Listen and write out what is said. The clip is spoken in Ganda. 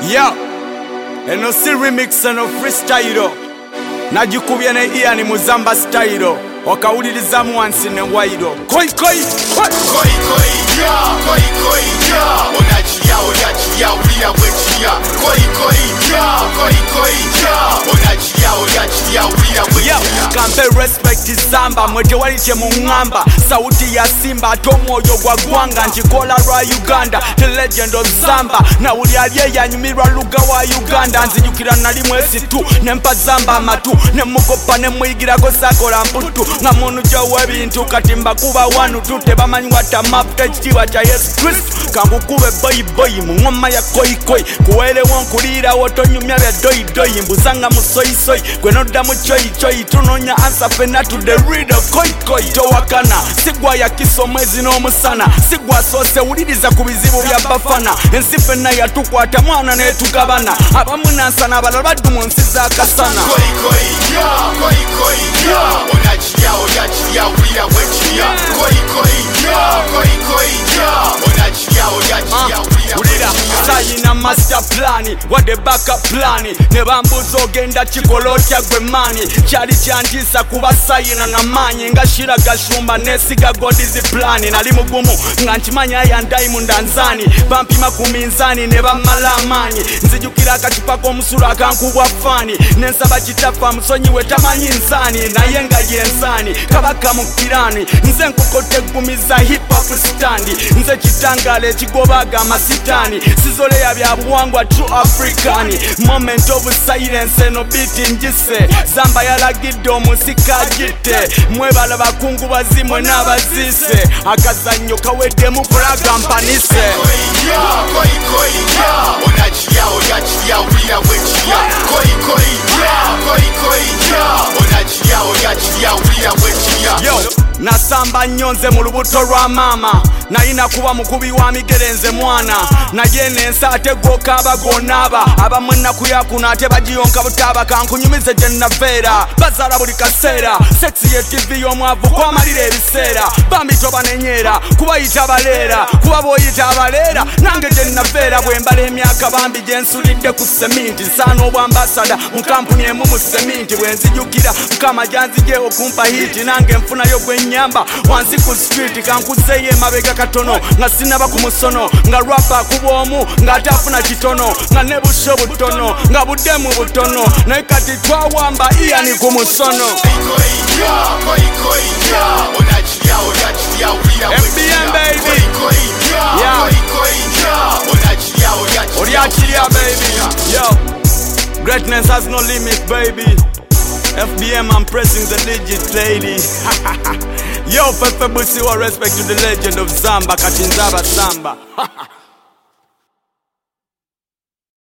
Yo, eno si remix eno freestyle najikubye ne Ian Muzamba style okawulirizamu wansi ne waido koi koi koi koi koi ya koi koi ya onachiya ulia bwechiya koi koi ya koi koi ya onachiya ulia bwechiya kampe respect Zamba mwete waliche mungamba sauti ya Simba tomoyo gwa gwanga njikola rwa Uganda the legend of Zamba na uli aliye yanyumirwa luga wa Uganda nzijukira nalimwe situ nempa Zamba matu nemukopa nemwigira ko sakola mputu nga munu jowe bintu katimba kuba wanu tute bamanywa tamapte chiwa cha Yesu Kristo kangukube boy boy mungoma ya koi koi kuwele wonkulira wotonyumya bya doi doi mbuzanga musoi soi gwenoda mu choi choi tunonya answer fena to the reader koi koi towakana sigwa ya kisomwezi no musana sigwa sose uliriza kubizibu bya bafana ensifena ya tukwata mwana ne tukabana abamunansana abalabadu munsiza akasana koi koi ya koi koi ya onachiya ulia bwechiya koi koi ya koi koi ya onachiya ulia ulira sayina master plan wade backup plan ne bambuzo ogenda chikolotya gwemani chali chantisa kuba sayina na manyi ngashira gashumba nesiga godizi plan nali mugumu nga nchimanya ya Diamond Nzani bampima kuminzani ne bamala amanyi nzijukira akacupa k'omusulu akankubwa fani nensaba kitafa musonyi wetamanyi nzani naye nga yensani kabaka mukirani nze nkukote gumiza hip hop stand nze kitangale ekigobaga amasitani sizoleya bya buwangwa true African moment of silence no beat njise Zamba yalagidde omusika gite mwebala bakungu bazimwe n'abazise akazanyo kawedde mu kulaga mpanise koi koi ya onachiya ulia bwechiya koi koi ya koi koi ya onachiya ulia bwechiya yo nasamba nyonze mu lubuto lwa mama nalina kuba mukubi wa migerenze mwana naye nensa ate gokaba gonaba abamwena kuyakuna ate bagiyonka butaba kankunyumize gye naveera bazala buli kaseera sexy ye TV y'omwavu kwamalira ebiseera bambi tobanenyera kubayita baleera kuba boyita abaleera nange gye naveera bwe mbala emyaka bambi gye nsulidde ku seminti nsaana obwambasada mu kampuni emu mu seminti bwe nzijukira mukama gyanzije okumpa hiti nange nfunayo gwenyamba wansi ku street kankuzeyo emabega katono nga sinaba ku musono nga rapa akubwomu nga atafuna kitono nga ne busho butono nga buddemu butono naye kati twawamba Ian ku musono FBM baby Oriachilia baby yo greatness has no limit baby FBM, I'm pressing the digit, lady. Yo, Fefe Busi, respect to the legend of Zamba, Kachinzaba Samba.